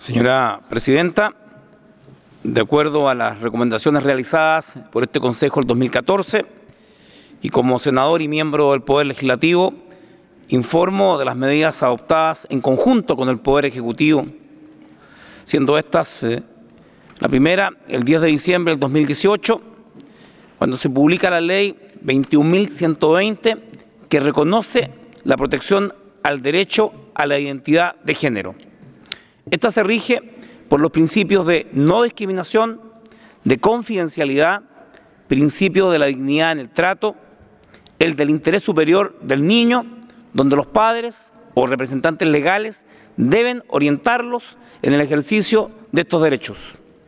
Señora Presidenta, de acuerdo a las recomendaciones realizadas por este Consejo el 2014 y como senador y miembro del Poder Legislativo, informo de las medidas adoptadas en conjunto con el Poder Ejecutivo, siendo estas la primera, el 10 de diciembre del 2018, cuando se publica la Ley 21.120, que reconoce la protección al derecho a la identidad de género. Esta se rige por los principios de no discriminación, de confidencialidad, principio de la dignidad en el trato, el del interés superior del niño, donde los padres o representantes legales deben orientarlos en el ejercicio de estos derechos.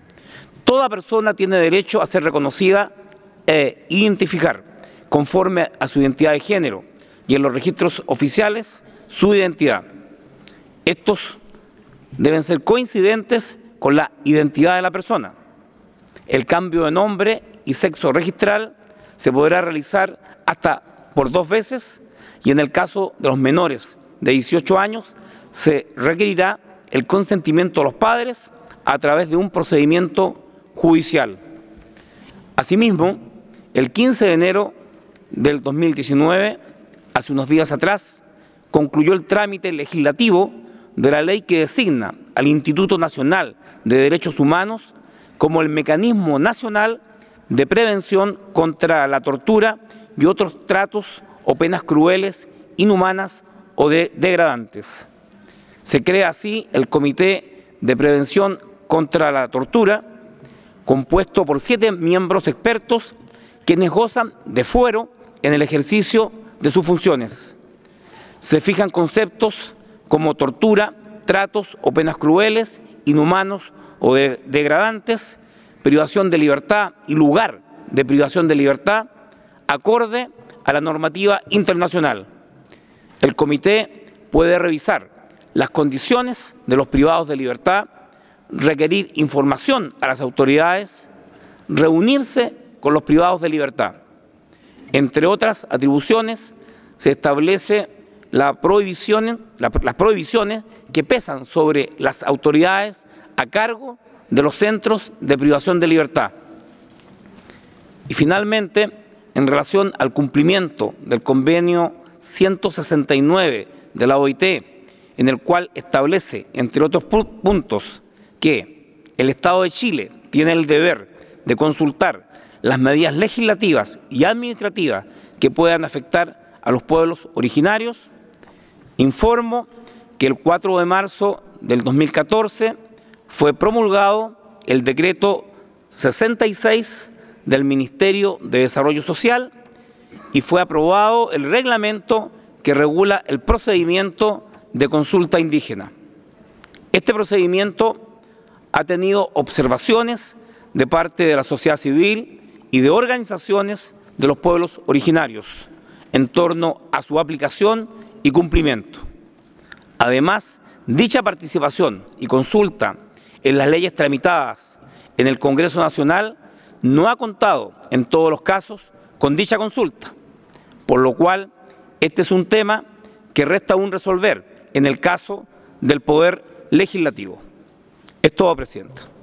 Toda persona tiene derecho a ser reconocida e identificar conforme a su identidad de género y en los registros oficiales su identidad. Estos deben ser coincidentes con la identidad de la persona. El cambio de nombre y sexo registral se podrá realizar hasta por 2 veces y en el caso de los menores de 18 años se requerirá el consentimiento de los padres a través de un procedimiento judicial. Asimismo, el 15 de enero del 2019, hace unos días atrás, concluyó el trámite legislativo de la ley que designa al Instituto Nacional de Derechos Humanos como el mecanismo nacional de prevención contra la tortura y otros tratos o penas crueles, inhumanas o degradantes. Se crea así el Comité de Prevención contra la Tortura, compuesto por 7 miembros expertos quienes gozan de fuero en el ejercicio de sus funciones. Se fijan conceptos como tortura, tratos o penas crueles, inhumanos o degradantes, privación de libertad y lugar de privación de libertad, acorde a la normativa internacional. El comité puede revisar las condiciones de los privados de libertad, requerir información a las autoridades, reunirse con los privados de libertad. Entre otras atribuciones, se establece las prohibiciones que pesan sobre las autoridades a cargo de los centros de privación de libertad. Y finalmente, en relación al cumplimiento del convenio 169 de la OIT, en el cual establece, entre otros puntos, que el Estado de Chile tiene el deber de consultar las medidas legislativas y administrativas que puedan afectar a los pueblos originarios, informo que el 4 de marzo del 2014 fue promulgado el decreto 66 del Ministerio de Desarrollo Social y fue aprobado el reglamento que regula el procedimiento de consulta indígena. Este procedimiento ha tenido observaciones de parte de la sociedad civil y de organizaciones de los pueblos originarios en torno a su aplicación y cumplimiento. Además, dicha participación y consulta en las leyes tramitadas en el Congreso Nacional no ha contado en todos los casos con dicha consulta, por lo cual este es un tema que resta aún resolver en el caso del Poder Legislativo. Es todo, Presidenta.